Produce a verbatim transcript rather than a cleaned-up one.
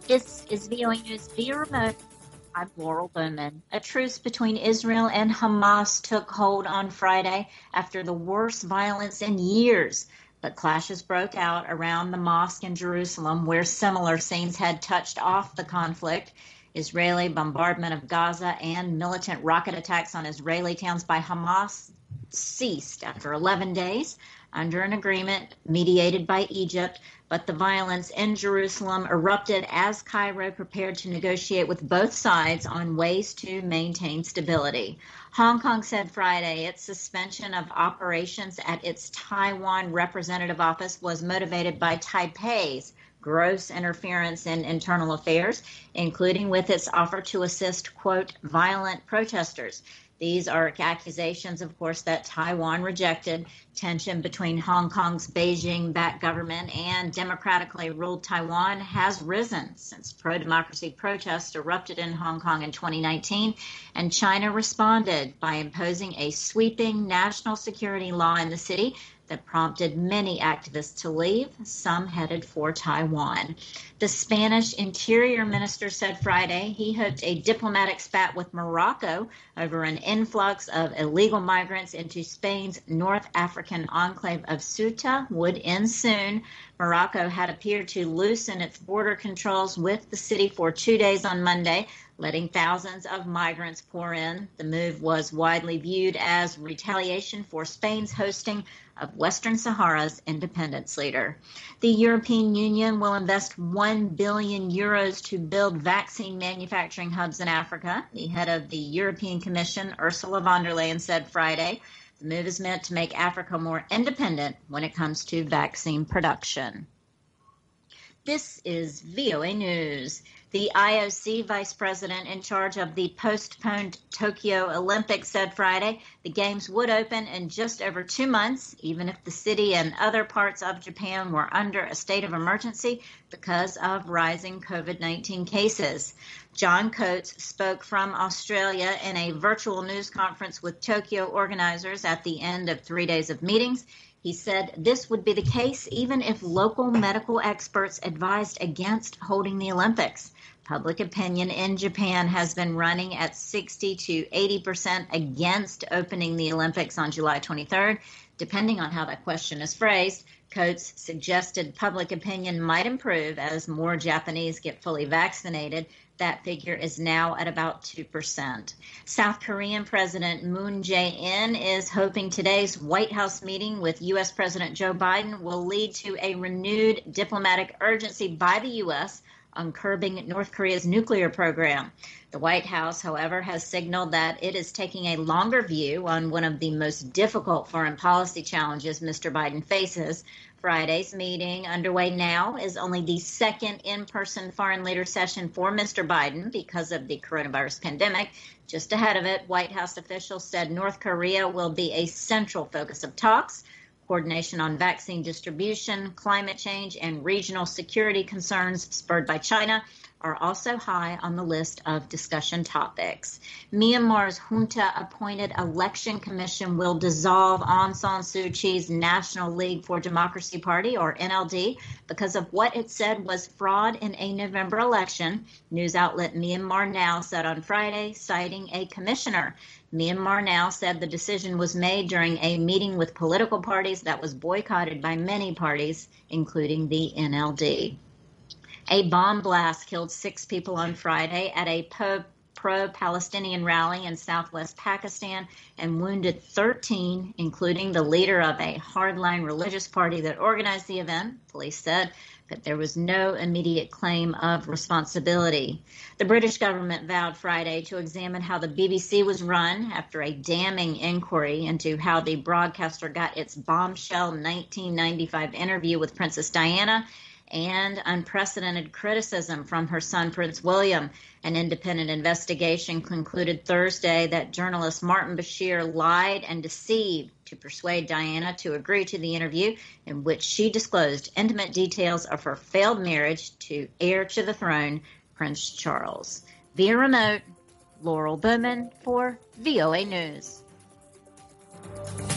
This is V O A News via remote. I'm Laurel Bowman. A truce between Israel and Hamas took hold on Friday after the worst violence in years. But clashes broke out around the mosque in Jerusalem, where similar scenes had touched off the conflict. Israeli bombardment of Gaza and militant rocket attacks on Israeli towns by Hamas ceased after eleven days under an agreement mediated by Egypt, but the violence in Jerusalem erupted as Cairo prepared to negotiate with both sides on ways to maintain stability. Hong Kong said Friday its suspension of operations at its Taiwan representative office was motivated by Taipei's gross interference in internal affairs, including with its offer to assist, quote, violent protesters. These are accusations, of course, that Taiwan rejected. Tension between Hong Kong's Beijing-backed government and democratically ruled Taiwan has risen since pro-democracy protests erupted in Hong Kong in twenty nineteen, and China responded by imposing a sweeping national security law in the city that prompted many activists to leave, some headed for Taiwan. The Spanish Interior Minister said Friday he hoped a diplomatic spat with Morocco over an influx of illegal migrants into Spain's North African enclave of Ceuta would end soon. Morocco had appeared to loosen its border controls with the city for two days on Monday, letting thousands of migrants pour in. The move was widely viewed as retaliation for Spain's hosting of Western Sahara's independence leader. The European Union will invest one billion euros to build vaccine manufacturing hubs in Africa. The head of the European Commission, Ursula von der Leyen, said Friday the move is meant to make Africa more independent when it comes to vaccine production. This is V O A News. The I O C vice president in charge of the postponed Tokyo Olympics said Friday the games would open in just over two months, even if the city and other parts of Japan were under a state of emergency because of rising COVID nineteen cases. John Coates spoke from Australia in a virtual news conference with Tokyo organizers at the end of three days of meetings. He said this would be the case even if local medical experts advised against holding the Olympics. Public opinion in Japan has been running at sixty to eighty percent against opening the Olympics on July twenty-third, depending on how that question is phrased. Coates suggested public opinion might improve as more Japanese get fully vaccinated. That figure is now at about two percent. South Korean President Moon Jae-in is hoping today's White House meeting with U S President Joe Biden will lead to a renewed diplomatic urgency by the U S on curbing North Korea's nuclear program. The White House, however, has signaled that it is taking a longer view on one of the most difficult foreign policy challenges Mister Biden faces. Friday's meeting, underway now, is only the second in-person foreign leader session for Mister Biden because of the coronavirus pandemic. Just ahead of it, White House officials said North Korea will be a central focus of talks. Coordination on vaccine distribution, climate change, and regional security concerns spurred by China are also high on the list of discussion topics. Myanmar's junta-appointed election commission will dissolve Aung San Suu Kyi's National League for Democracy Party, or N L D, because of what it said was fraud in a November election, news outlet Myanmar Now said on Friday, citing a commissioner. Myanmar Now said the decision was made during a meeting with political parties that was boycotted by many parties, including the N L D. A bomb blast killed six people on Friday at a pro-Palestinian rally in southwest Pakistan and wounded thirteen, including the leader of a hardline religious party that organized the event. Police said that there was no immediate claim of responsibility. The British government vowed Friday to examine how the B B C was run after a damning inquiry into how the broadcaster got its bombshell nineteen ninety-five interview with Princess Diana and unprecedented criticism from her son, Prince William. An independent investigation concluded Thursday that journalist Martin Bashir lied and deceived to persuade Diana to agree to the interview in which she disclosed intimate details of her failed marriage to heir to the throne, Prince Charles. Via remote, Laurel Bowman for V O A News.